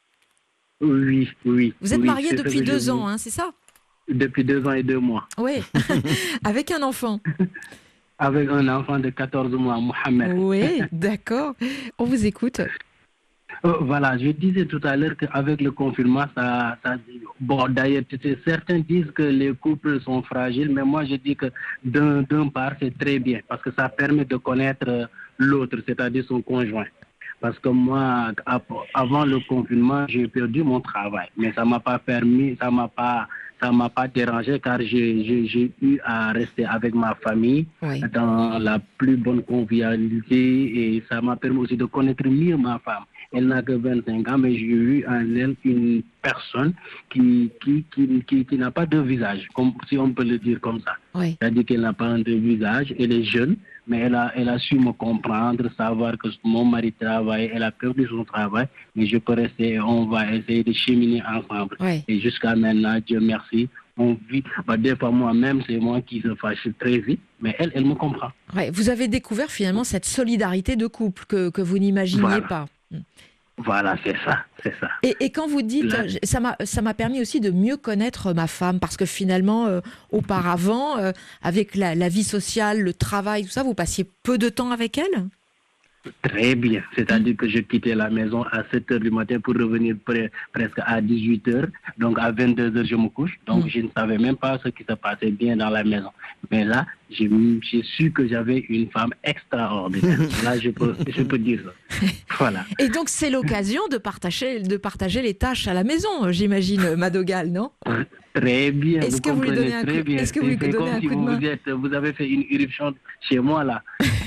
Oui, oui. Vous êtes oui, mariés depuis deux ans, hein, c'est ça ? Depuis deux ans et deux mois. Oui, avec un enfant. Avec un enfant de quatorze mois, Mohamed. Oui, d'accord. On vous écoute. Euh, voilà, je disais tout à l'heure qu'avec le confinement, ça, ça... Bon, d'ailleurs, certains disent que les couples sont fragiles, mais moi, je dis que d'un, d'un part, c'est très bien, parce que ça permet de connaître l'autre, c'est-à-dire son conjoint. Parce que moi, avant le confinement, j'ai perdu mon travail, mais ça m'a pas permis, ça m'a pas, ça m'a pas dérangé, car j'ai, j'ai, j'ai eu à rester avec ma famille oui. dans la plus bonne convivialité, et ça m'a permis aussi de connaître mieux ma femme. Elle n'a que vingt-cinq ans, mais j'ai eu en elle une personne qui, qui, qui, qui, qui n'a pas de visage, comme, si on peut le dire comme ça. Oui. C'est-à-dire qu'elle n'a pas de visage, elle est jeune, mais elle a, elle a su me comprendre, savoir que mon mari travaille, elle a perdu son travail, mais je peux rester, on va essayer de cheminer ensemble. Oui. Et jusqu'à maintenant, Dieu merci, on vit. Bah, des fois, moi-même, c'est moi qui se fâche très vite, mais elle, elle me comprend. Ouais, vous avez découvert finalement cette solidarité de couple que, que vous n'imaginiez voilà. pas. Voilà, c'est ça, c'est ça. Et, et quand vous dites, Là. ça m'a, ça m'a permis aussi de mieux connaître ma femme, parce que finalement, euh, auparavant, euh, avec la, la vie sociale, le travail, tout ça, vous passiez peu de temps avec elle ? Très bien. C'est-à-dire que je quittais la maison à sept heures du matin pour revenir pre- presque à dix-huit heures. Donc à vingt-deux heures, je me couche. Donc mm. je ne savais même pas ce qui se passait bien dans la maison. Mais là, j'ai, j'ai su que j'avais une femme extraordinaire. Là, je peux, je peux dire ça. Voilà. Et donc c'est l'occasion de partager, de partager les tâches à la maison, j'imagine, Madogal, non ? Très bien. Est-ce vous que vous lui donnez un coup, bien. est-ce que vous lui c'est, donnez c'est un coup si de main ? vous, êtes, vous avez fait une éruption chez moi là.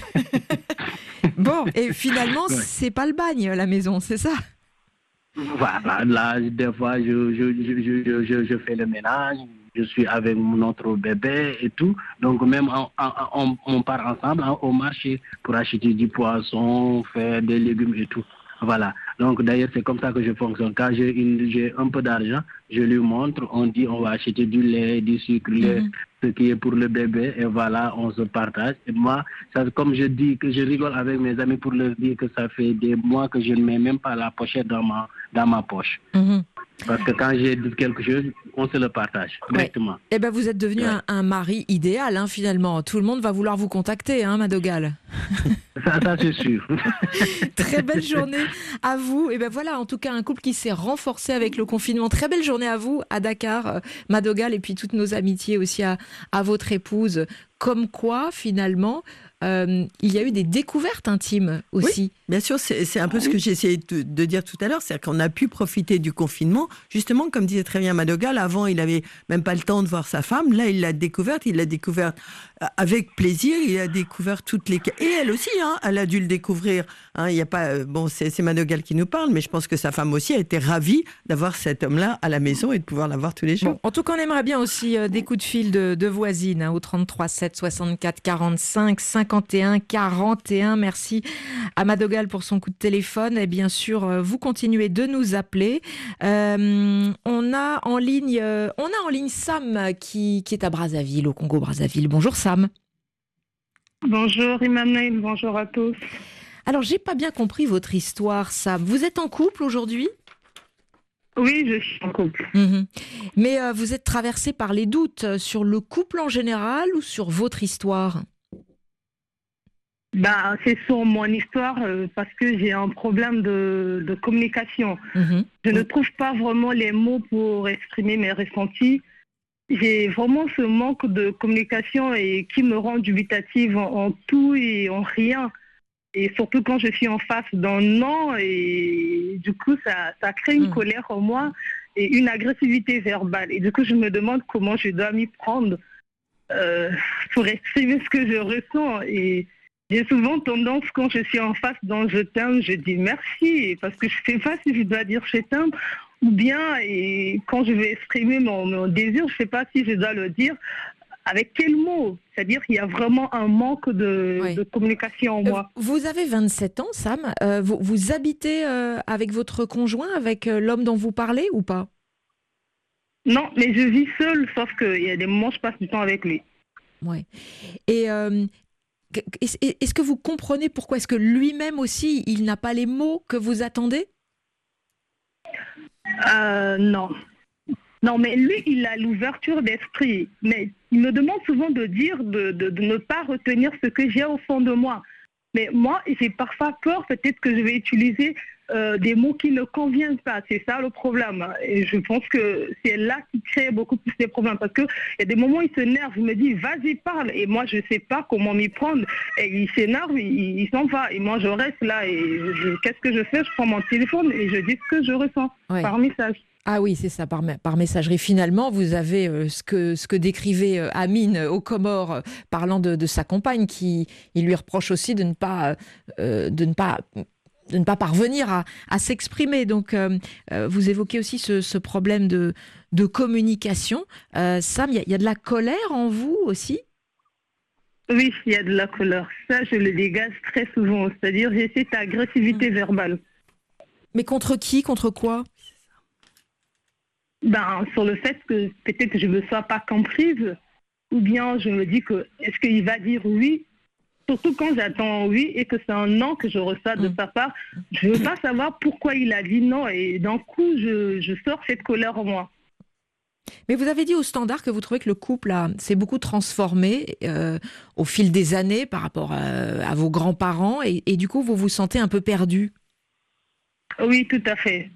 Bon, et finalement, ouais. c'est pas le bagne, la maison, c'est ça ? Voilà, là, des fois, je, je, je, je, je, je fais le ménage, je suis avec mon autre bébé et tout. Donc, même on, on, on part ensemble hein, au marché pour acheter du poisson, faire des légumes et tout. Voilà. Donc, d'ailleurs, c'est comme ça que je fonctionne. Quand j'ai, une, j'ai un peu d'argent, je lui montre, on dit on va acheter du lait, du sucre, lait, mm-hmm. ce qui est pour le bébé, et voilà, on se partage. Et moi, ça, comme je dis, que je rigole avec mes amis pour leur dire que ça fait des mois que je ne mets même pas la pochette dans ma, dans ma poche. Mm-hmm. Parce que quand j'ai dit quelque chose, on se le partage directement. Ouais. Eh ben, vous êtes devenu ouais. un, un mari idéal, hein, finalement. Tout le monde va vouloir vous contacter, hein, Madogal. Ça, ça c'est sûr. Très belle journée à vous. Et ben voilà, en tout cas, un couple qui s'est renforcé avec le confinement. Très belle journée à vous, à Dakar, Madogal, et puis toutes nos amitiés aussi à, à votre épouse. Comme quoi, finalement, euh, il y a eu des découvertes intimes aussi. Oui, bien sûr, c'est, c'est un peu ce que j'ai essayé de, de dire tout à l'heure, c'est-à-dire qu'on a pu profiter du confinement, justement, comme disait très bien Madogal, avant il n'avait même pas le temps de voir sa femme, là il l'a découverte, il l'a découverte avec plaisir, il a découvert toutes les... Et elle aussi, hein, elle a dû le découvrir, hein, il y a pas... Bon, c'est, c'est Madogal qui nous parle, mais je pense que sa femme aussi a été ravie d'avoir cet homme-là à la maison et de pouvoir l'avoir tous les jours. Bon, en tout cas, on aimerait bien aussi euh, des coups de fil de, de voisines, hein, au trente-trois sept soixante-quatre quarante-cinq cinquante et un quarante et un. Merci à Madogal pour son coup de téléphone. Et bien sûr, vous continuez de nous appeler. Euh, on a en ligne, euh, on a en ligne Sam qui, qui est à Brazzaville, au Congo-Brazzaville. Bonjour Sam. Bonjour Emmanuel, bonjour à tous. Alors, j'ai pas bien compris votre histoire, Sam. Vous êtes en couple aujourd'hui ? Oui, je suis en couple. Mmh. Mais euh, vous êtes traversé par les doutes sur le couple en général ou sur votre histoire ? Bah, c'est sur mon histoire euh, parce que j'ai un problème de, de communication. Mmh. Je ne trouve pas vraiment les mots pour exprimer mes ressentis. J'ai vraiment ce manque de communication et qui me rend dubitative en, en tout et en rien. Et surtout quand je suis en face d'un non, et du coup, ça, ça crée une mmh. colère en moi et une agressivité verbale. Et du coup, je me demande comment je dois m'y prendre euh, pour exprimer ce que je ressens. Et j'ai souvent tendance, quand je suis en face d'un je t'aime, je dis merci, parce que je ne sais pas si je dois dire je t'aime, ou bien, et quand je vais exprimer mon, mon désir, je ne sais pas si je dois le dire. Avec quel mot ? C'est-à-dire qu'il y a vraiment un manque de, oui. de communication en moi. Vous avez vingt-sept ans, Sam. Euh, vous, vous habitez euh, avec votre conjoint, avec euh, l'homme dont vous parlez ou pas ? Non, mais je vis seule, sauf qu'il y a des moments où je passe du temps avec lui. Oui. Et euh, est-ce, est-ce que vous comprenez pourquoi est-ce que lui-même aussi, il n'a pas les mots que vous attendez ? euh, Non. Non, mais lui, il a l'ouverture d'esprit. Mais il me demande souvent de dire, de, de, de ne pas retenir ce que j'ai au fond de moi. Mais moi, j'ai parfois peur, peut-être que je vais utiliser euh, des mots qui ne conviennent pas. C'est ça le problème. Et je pense que c'est là qui crée beaucoup plus de problèmes. Parce qu'il y a des moments où il s'énerve, il me dit, vas-y, parle. Et moi, je ne sais pas comment m'y prendre. Et il s'énerve, il, il s'en va. Et moi, je reste là. Et je, qu'est-ce que je fais ? Je prends mon téléphone et je dis ce que je ressens ouais. par message. Ah oui, c'est ça, par, par messagerie. Finalement, vous avez euh, ce, que, ce que décrivait euh, Amine euh, aux Comores, euh, parlant de, de sa compagne, qui il lui reproche aussi de ne pas, euh, de ne pas, de ne pas parvenir à, à s'exprimer. Donc, euh, euh, vous évoquez aussi ce, ce problème de, de communication. Euh, Sam, il y, y a de la colère en vous aussi ? Oui, il y a de la colère. Ça, je le dégage très souvent. C'est-à-dire, j'ai cette agressivité mmh. verbale. Mais contre qui ? Contre quoi ? Ben, sur le fait que peut-être je ne me sois pas comprise, ou bien je me dis que est-ce qu'il va dire oui, surtout quand j'attends oui et que c'est un non que je reçois de sa part, je ne veux pas savoir pourquoi il a dit non et d'un coup je, je sors cette colère en moi. Mais vous avez dit au Standard que vous trouvez que le couple a, s'est beaucoup transformé euh, au fil des années par rapport à, à vos grands-parents et, et du coup vous vous sentez un peu perdu. Oui, tout à fait.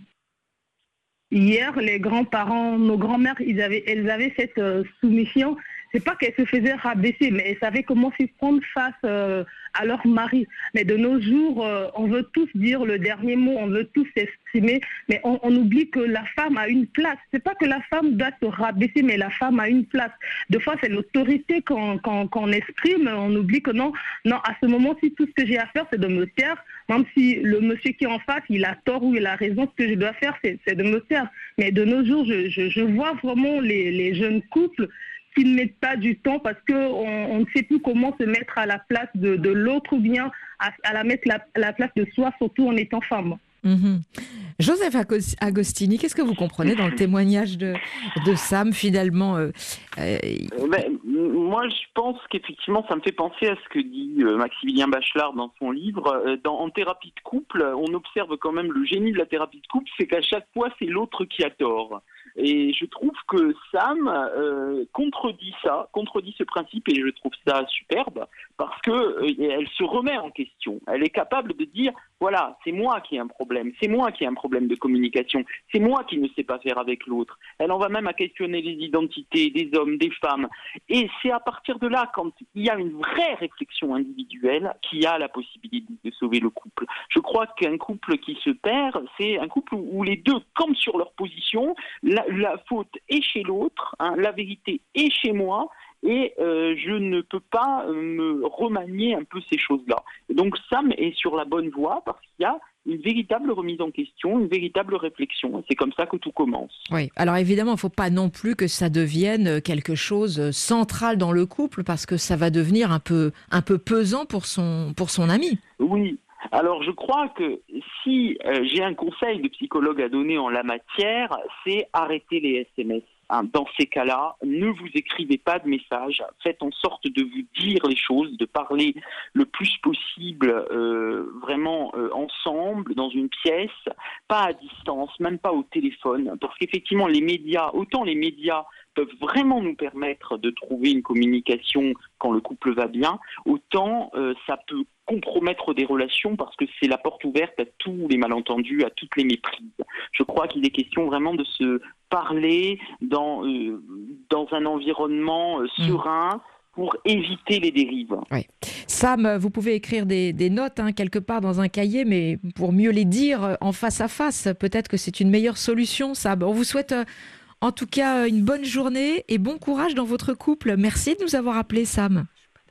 Hier, les grands-parents, nos grands-mères, ils avaient, elles avaient cette euh, soumission. C'est pas qu'elles se faisaient rabaisser, mais elles savaient comment s'y prendre face euh, à leur mari. Mais de nos jours, euh, on veut tous dire le dernier mot, on veut tous s'exprimer, mais on, on oublie que la femme a une place. C'est pas que la femme doit se rabaisser, mais la femme a une place. Des fois, c'est l'autorité qu'on, qu'on, qu'on exprime. On oublie que non, non, à ce moment-ci, tout ce que j'ai à faire, c'est de me taire. Même si le monsieur qui est en face, il a tort ou il a raison, ce que je dois faire, c'est, c'est de me taire. Mais de nos jours, je, je, je vois vraiment les, les jeunes couples qui ne mettent pas du temps parce qu'on on ne sait plus comment se mettre à la place de, de l'autre ou bien à, à la mettre la, à la place de soi, surtout en étant femme. Mmh. Joseph Agostini, qu'est-ce que vous comprenez dans le témoignage de, de Sam finalement euh, euh... Ben, moi, je pense qu'effectivement, ça me fait penser à ce que dit euh, Maximilien Bachelard dans son livre. Euh, dans, en thérapie de couple, on observe quand même le génie de la thérapie de couple, c'est qu'à chaque fois, c'est l'autre qui a tort. Et je trouve que Sam euh, contredit ça, contredit ce principe, et je trouve ça superbe parce que euh, elle se remet en question. Elle est capable de dire voilà, c'est moi qui ai un problème, c'est moi qui ai un problème de communication, c'est moi qui ne sais pas faire avec l'autre. Elle en va même à questionner les identités des hommes, des femmes. Et c'est à partir de là, quand il y a une vraie réflexion individuelle, qu'il y a la possibilité de sauver le couple. Je crois qu'un couple qui se perd, c'est un couple où les deux campent sur leur position, la, la faute est chez l'autre, hein, la vérité est chez moi, et euh, je ne peux pas euh, me remanier un peu ces choses-là. Et donc Sam est sur la bonne voie parce qu'il y a une véritable remise en question, une véritable réflexion. Et c'est comme ça que tout commence. Oui, alors évidemment, il ne faut pas non plus que ça devienne quelque chose central dans le couple parce que ça va devenir un peu, un peu pesant pour son, pour son ami. Oui. Alors je crois que si euh, j'ai un conseil de psychologue à donner en la matière, c'est arrêter les S M S. Hein, dans ces cas-là, ne vous écrivez pas de messages, faites en sorte de vous dire les choses, de parler le plus possible euh, vraiment euh, ensemble, dans une pièce, pas à distance, même pas au téléphone, parce qu'effectivement les médias, autant les médias peuvent vraiment nous permettre de trouver une communication quand le couple va bien, autant euh, ça peut compromettre des relations parce que c'est la porte ouverte à tous les malentendus, à toutes les méprises. Je crois qu'il est question vraiment de se parler dans, euh, dans un environnement euh, serein, pour éviter les dérives. Oui. Sam, vous pouvez écrire des, des notes hein, quelque part dans un cahier, mais pour mieux les dire en face à face, peut-être que c'est une meilleure solution, Sam. On vous souhaite euh, en tout cas une bonne journée et bon courage dans votre couple. Merci de nous avoir appelés, Sam.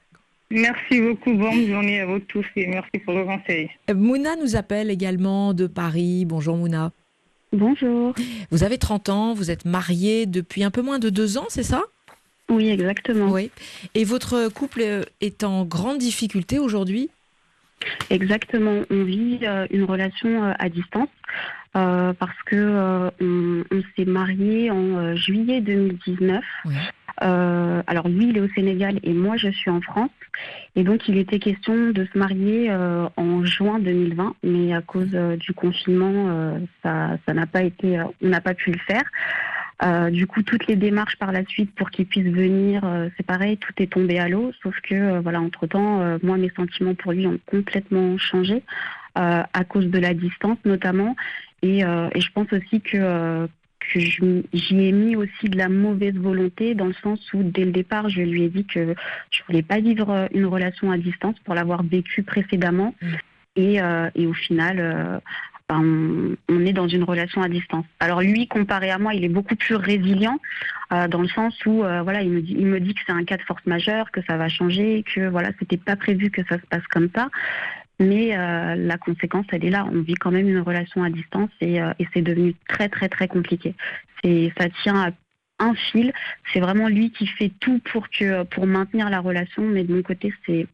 Merci beaucoup, bonne journée à vous tous et merci pour le conseil. Mouna nous appelle également de Paris. Bonjour Mouna. Bonjour. Vous avez trente ans, vous êtes mariée depuis un peu moins de deux ans, c'est ça ? Oui, exactement. Oui. Et votre couple est en grande difficulté aujourd'hui ? Exactement. On vit euh, une relation euh, à distance euh, parce que euh, on, on s'est mariés en euh, juillet deux mille dix-neuf. Oui. Euh, alors lui, il est au Sénégal et moi, je suis en France. Et donc, il était question de se marier euh, en juin deux mille vingt, mais à cause euh, du confinement, euh, ça, ça n'a pas été, euh, on n'a pas pu le faire. Euh, du coup, toutes les démarches par la suite pour qu'il puisse venir, euh, c'est pareil, tout est tombé à l'eau. Sauf que, euh, voilà, entre-temps, euh, moi, mes sentiments pour lui ont complètement changé euh, à cause de la distance, notamment. Et, euh, et je pense aussi que, euh, que je, j'y ai mis aussi de la mauvaise volonté, dans le sens où, dès le départ, je lui ai dit que je voulais pas vivre une relation à distance pour l'avoir vécu précédemment. Mmh. Et, euh, et au final... Euh, On, on est dans une relation à distance. Alors lui, comparé à moi, il est beaucoup plus résilient euh, dans le sens où euh, voilà, il me dit, il me dit que c'est un cas de force majeure, que ça va changer, que voilà, c'était pas prévu que ça se passe comme ça. Mais euh, la conséquence, elle est là. On vit quand même une relation à distance et, euh, et c'est devenu très très très compliqué. C'est, ça tient à un fil. C'est vraiment lui qui fait tout pour que pour maintenir la relation, mais de mon côté, c'est,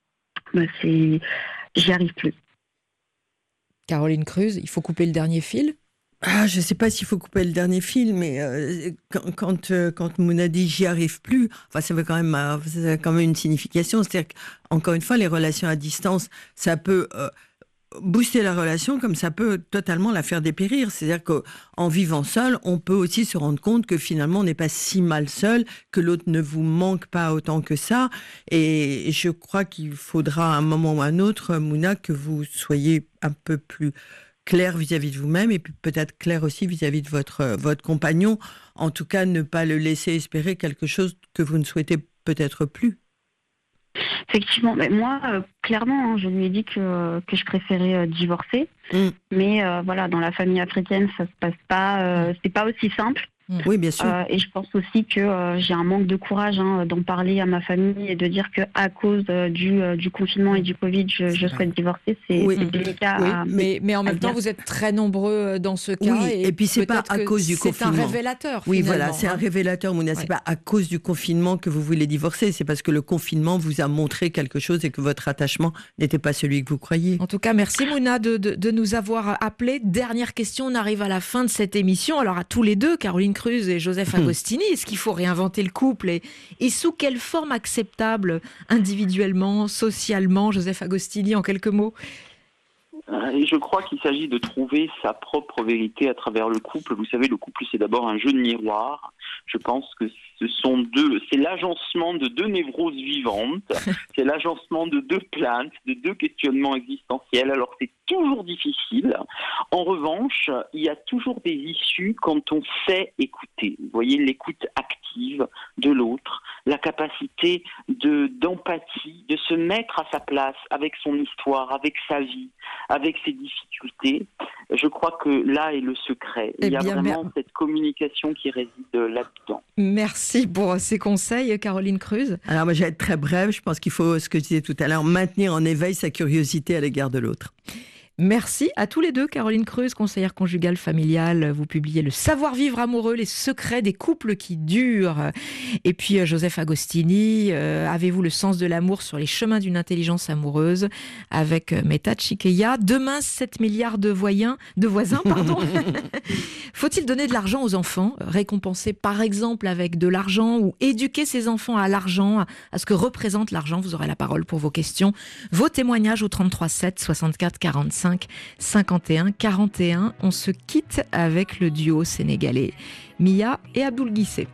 c'est, j'y arrive plus. Caroline Cruz, il faut couper le dernier fil ? Ah, je ne sais pas s'il faut couper le dernier fil, mais euh, quand, quand, euh, quand Mouna dit « j'y arrive plus », enfin, ça veut quand même, euh, ça a quand même une signification. C'est-à-dire qu'encore une fois, les relations à distance, ça peut... Euh, booster la relation comme ça peut totalement la faire dépérir. C'est-à-dire qu'en vivant seul, on peut aussi se rendre compte que finalement on n'est pas si mal seul, que l'autre ne vous manque pas autant que ça. Et je crois qu'il faudra à un moment ou à un autre, Mouna, que vous soyez un peu plus clair vis-à-vis de vous-même et puis peut-être clair aussi vis-à-vis de votre, votre compagnon. En tout cas, ne pas le laisser espérer quelque chose que vous ne souhaitez peut-être plus. Effectivement, mais moi, euh, clairement, hein, je lui ai dit que, que je préférais euh, divorcer. Mm. Mais euh, voilà, dans la famille africaine, ça se passe pas, euh, c'est pas aussi simple. Oui, bien sûr. Euh, et je pense aussi que euh, j'ai un manque de courage hein, d'en parler à ma famille et de dire que à cause euh, du, euh, du confinement et du Covid, je, je souhaite divorcer. C'est, oui. c'est délicat. Oui. À, mais, mais en même temps, dire. vous êtes très nombreux dans ce cas. Oui, et, et puis c'est pas à cause du c'est confinement. C'est un révélateur. Oui, finalement, voilà, c'est hein. un révélateur, Mouna. Ouais. C'est pas à cause du confinement que vous voulez divorcer. C'est parce que le confinement vous a montré quelque chose et que votre attachement n'était pas celui que vous croyiez. En tout cas, merci Mouna de, de, de nous avoir appelés. Dernière question, on arrive à la fin de cette émission. Alors à tous les deux, Caroline Cruz et Joseph Agostini, est-ce qu'il faut réinventer le couple et, et sous quelle forme acceptable, individuellement, socialement? Joseph Agostini, en quelques mots. Et je crois qu'il s'agit de trouver sa propre vérité à travers le couple. Vous savez, le couple, c'est d'abord un jeu de miroir. Je pense que ce sont deux, c'est l'agencement de deux névroses vivantes, c'est l'agencement de deux plaintes, de deux questionnements existentiels. Alors c'est toujours difficile. En revanche, il y a toujours des issues quand on sait écouter. Vous voyez, l'écoute active de l'autre, la capacité de, d'empathie, de se mettre à sa place avec son histoire, avec sa vie, avec ses difficultés. Je crois que là est le secret. Eh il y a bien, vraiment mer- cette communication qui réside là-dedans. Merci pour ces conseils, Caroline Cruz. Alors moi, je vais être très brève. Je pense qu'il faut, ce que je disais tout à l'heure, maintenir en éveil sa curiosité à l'égard de l'autre. Merci à tous les deux. Caroline Cruz, conseillère conjugale familiale, vous publiez Le savoir-vivre amoureux, les secrets des couples qui durent. Et puis euh, Joseph Agostini, euh, avez-vous le sens de l'amour sur les chemins d'une intelligence amoureuse avec euh, Meta Chikeya. Demain, sept milliards de, voyins, de voisins. Pardon. Faut-il donner de l'argent aux enfants, récompenser par exemple avec de l'argent ou éduquer ses enfants à l'argent, à ce que représente l'argent? Vous aurez la parole pour vos questions, vos témoignages au trente-trois sept soixante-quatre quarante-cinq cinquante et un quarante et un. On se quitte avec le duo sénégalais Mia et Abdoul Guissé.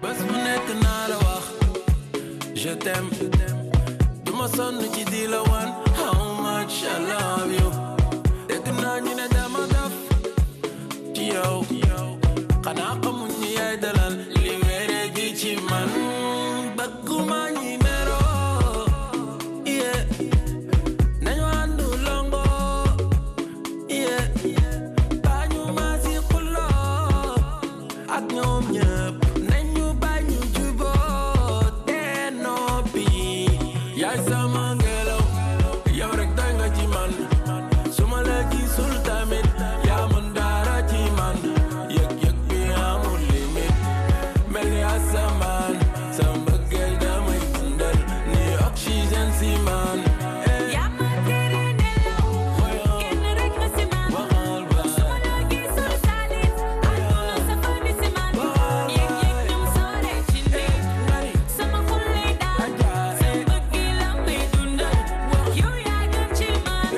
Je t'aime, de ma sonne qui dit la one, how much I love you. Dès que n'a ni n'a dama daf, ci yow, xanaa xamuñ ni yaay dalal li wéré gi ci man, bëgguma ñi meroo, yeah. Nañu àndu longo, yeah. Bañu ma si xuloo, ak ñoom ñëpp, nañu bañu juboo, te noppi. Yaay sama ngelaw, yow rek doy nga ci man, su ma la gisul tamit, yaa mën dara ci man, yëg yëg bi amul limite, mel ni asamaan, sa mbëggeel damay dundal, ni oxygène si man. Yaa ma tere nelaw, kenn rek nga si man, su ma la gisul salit, àdduna sa fami si man, yëg yëg ñum soore ci lii, sama xol lay daal, sa mbëggeel damay dundal, yow yaa gën ci man.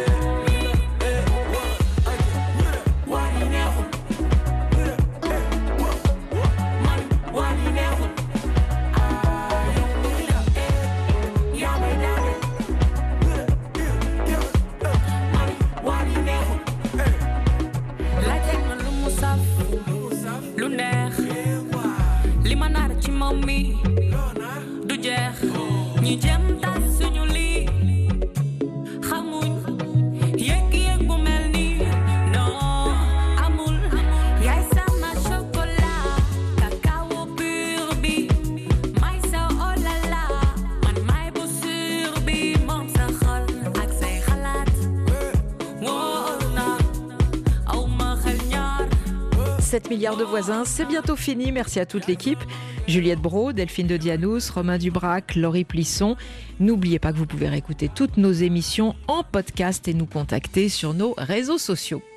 Wari neexul, man wari neexul, yaa may daaneel, man wari neexul. Laajte ma lu mu saf, lu neex, li ma nar ci moom mi du jeex, ñi jëm tas suñu lii xamuñ yëg-yëg bu mel nii, non amul, yaay sama chocolat, cacao pur bi, may sa oh la la, man may bu sur bi, moom sa xol ak say xalaat, wóor na aw ma xel ñaar. sept milliards de voisins, c'est bientôt fini. Merci à toute l'équipe. Juliette Brault, Delphine de Dianous, Romain Dubrac, Laurie Plisson. N'oubliez pas que vous pouvez réécouter toutes nos émissions en podcast et nous contacter sur nos réseaux sociaux.